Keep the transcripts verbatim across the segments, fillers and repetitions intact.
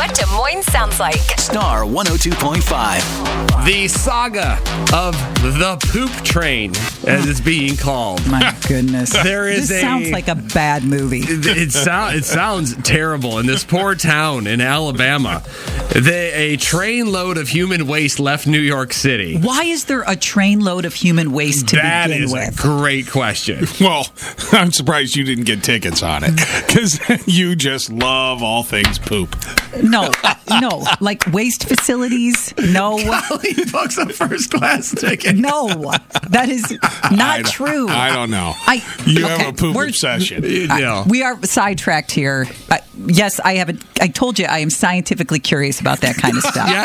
what Des Moines sounds like. Star one oh two point five. The saga of the poop train, as it's being called. My goodness. There is this a, sounds like a bad movie. It, it, sound, it sounds terrible. In this poor town in Alabama, they, a trainload of human waste left New York City. Why is there a trainload of human waste to that begin is with? a great question. Well, I'm surprised you didn't get tickets on it because you just love all things poop. No, no. Like waste facilities? No. Colleen books a first class ticket. No. That is not I true. I don't know. I, you okay, have a poop we're- obsession. You I- know. we are sidetracked here. Uh, yes, I haven't. I told you I am scientifically curious about that kind of stuff.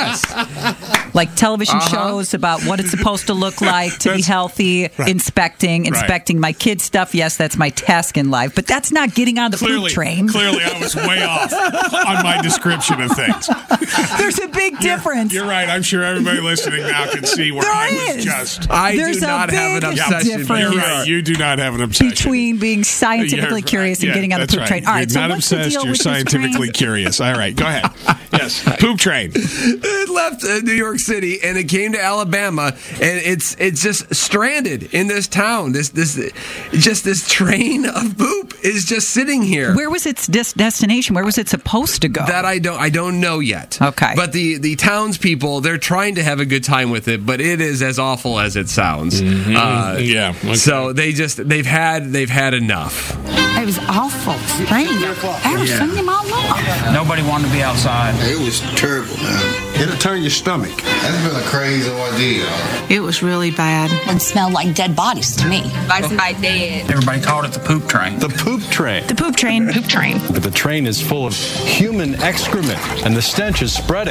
Yes. Like television Uh-huh. shows about what it's supposed to look like to be That's- healthy, right. inspecting, Right. inspecting my kids' stuff. Yes, that's my task in life, but that's not getting on the Clearly, poop train. clearly, I was way off on my description of things. There's a big difference. You're right. I'm sure everybody listening now can see where There I was is. just. I There's do a not have an big obsession. difference. You're You're right. You do not have an obsession. Between being scientifically You're- curious and yeah, getting on the that's poop right. train. All right, You're so not what's the obsessed. deal You're with this scientifically train? curious. All right, go ahead. Yes, poop train. It left uh, New York City and it came to Alabama, and it's it's just stranded in this town. This this just this train of poop is just sitting here. Where was its des- destination? Where was it supposed to go? That I don't I don't know yet. Okay. But the the townspeople, they're trying to have a good time with it, but it is as awful as it sounds. Uh, Yeah, okay. So they just they've had they've had enough. It was awful. Strange. I was seen him all over. Nobody wanted to be outside. It was terrible, man. It'll turn your stomach. That's been a crazy ordeal. It was really bad. It smelled like dead bodies to me. Like somebody dead. Everybody called it the poop train. The poop train. the poop train. Poop train. But the train is full of human excrement, and the stench is spreading.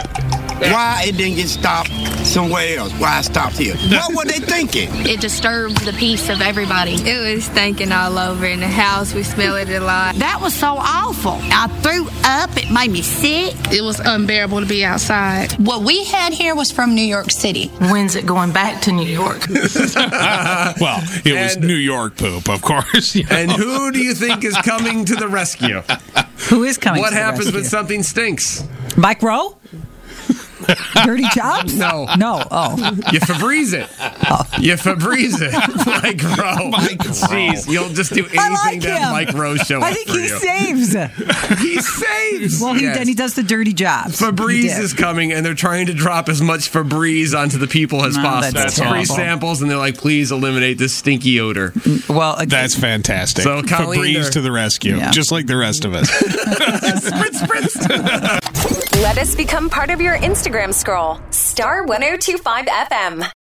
Why it didn't get stopped somewhere else? Why it stopped here? What were they thinking? It disturbed the peace of everybody. It was stinking all over in the house. We smelled it a lot. That was so awful. I threw up. It made me sick. It was unbearable to be outside. What we had here was from New York City. When's it going back to New York? Well, it was And- New York poop, of course. you And know. who do you think is coming to the rescue? Who is coming? What to the happens rescue? when something stinks? Mike Rowe? Dirty Jobs? No. No. Oh. You Febreze it. You Febreze it. Mike Rowe. Mike Rowe. Jeez, you'll just do anything I like to him. have Mike Rowe show I up think for he you. saves. He saves. Well, he, Yes. and he does the dirty jobs. He Febreze did. is coming, and they're trying to drop as much Febreze onto the people as No, possible. that's Free terrible. samples, and they're like, please eliminate this stinky odor. Well, again, That's fantastic. So, Colleen, Febreze they're- to the rescue, Yeah. just like the rest of us. Spritz, spritz. Let us become part of your Instagram scroll. Star one oh two five F M.